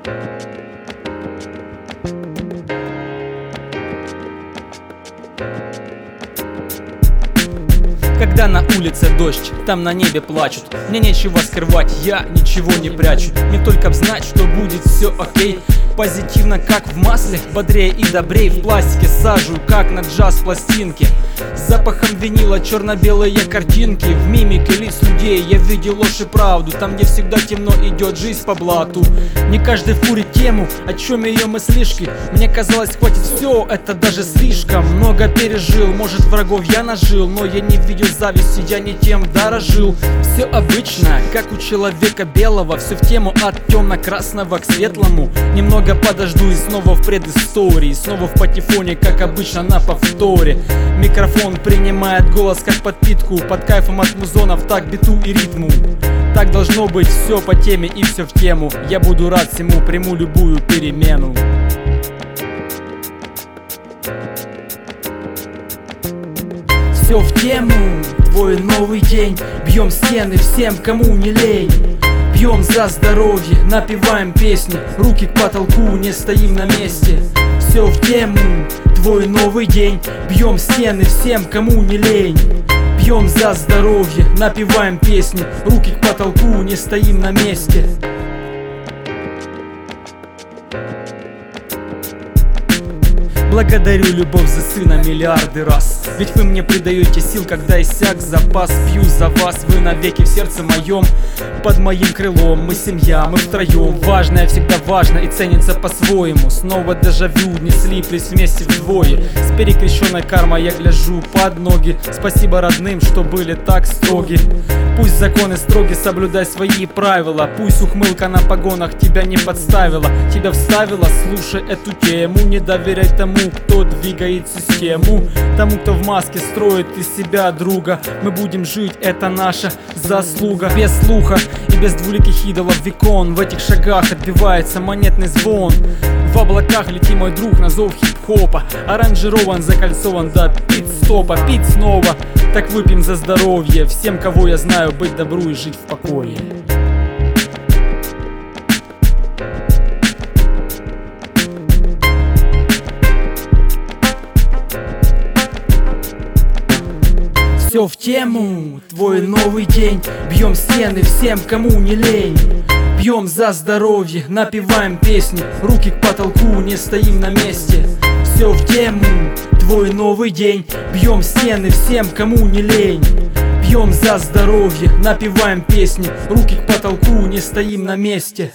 Когда на улице дождь, там на небе плачут. Мне нечего скрывать, я ничего не прячу. Мне только б знать, что будет все окей. Позитивно, как в масле, бодрее и добрей. В пластике сажу, как на джаз-пластинке. С запахом винила черно-белые картинки. В мимике лиц людей я видел ложь и правду. Там, где всегда темно, идет жизнь по блату. Не каждый фурит тему, о чем ее мыслишки. Мне казалось, хватит все, это даже слишком. Много пережил, может врагов я нажил, но я не видел зависти, я не тем дорожил. Все обычно, как у человека белого. Все в тему от темно-красного к светлому. Немного подожду и снова в предыстории. Снова в патефоне, как обычно на повторе. Микрофон принимает голос как подпитку. Под кайфом от музонов, так биту и ритму. Так должно быть, все по теме и все в тему. Я буду рад всему, приму любую перемену. Все в тему, твой новый день. Бьем стены всем, кому не лень. Пьем за здоровье, напеваем песни. Руки к потолку, не стоим на месте. Все в тему, твой новый день. Бьем стены всем, кому не лень. Пьем за здоровье, напеваем песни. Руки к потолку, не стоим на месте. Благодарю любовь за сына миллиарды раз. Ведь вы мне придаете сил, когда иссяк запас. Пью за вас, вы навеки в сердце моем. Под моим крылом мы семья, мы втроем. Важное всегда важно и ценится по-своему. Снова дежавю, не слиплись вместе вдвое. С перекрещенной кармой я гляжу под ноги. Спасибо родным, что были так строги. Пусть законы строги, соблюдай свои правила. Пусть ухмылка на погонах тебя не подставила. Тебя вставила, слушай эту тему. Не доверяй тому, кто двигает систему. Тому, кто в маске строит из себя друга. Мы будем жить, это наша заслуга. Без слуха и без двуликих идолов векон. В этих шагах отбивается монетный звон. В облаках лети, мой друг, на зов хип-хопа. Аранжирован, закольцован до пит-стопа. Пить снова, так выпьем за здоровье. Всем, кого я знаю, быть добру и жить в покое. Все в тему, твой новый день. Бьем стены всем, кому не лень. Пьем за здоровье, напеваем песни. Руки к потолку, не стоим на месте. Все в тему, твой новый день. Бьем стены всем, кому не лень. Пьем за здоровье, напеваем песни. Руки к потолку, не стоим на месте.